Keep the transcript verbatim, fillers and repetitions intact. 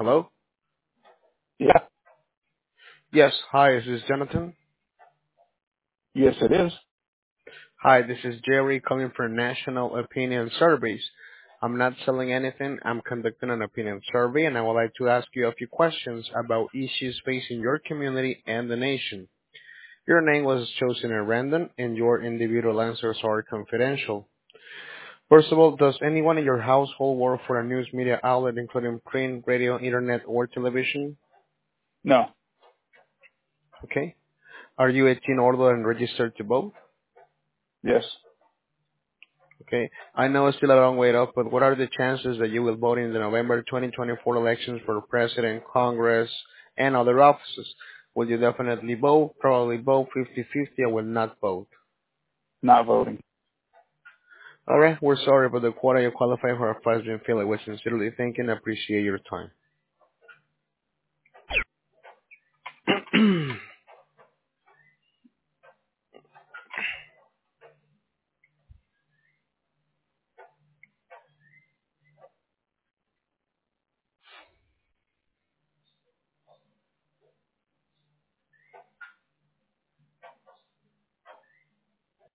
Hello? Yeah. Yes, hi, is this Jonathan? Yes, it is. Hi, this is Jerry calling for National Opinion Surveys. I'm not selling anything, I'm conducting an opinion survey and I would like to ask you a few questions about issues facing your community and the nation. Your name was chosen at random and your individual answers are confidential. First of all, does anyone in your household work for a news media outlet including print, radio, internet, or television? No. Okay. Are you eighteen or older and registered to vote? Yes. Okay. I know it's still a long way off, but what are the chances that you will vote in the November twenty twenty-four elections for president, Congress, and other offices? Will you definitely vote, probably vote fifty-fifty, or will not vote? Not voting. All right. We're sorry, but the quota you qualify for has been filled. We sincerely thank and appreciate your time.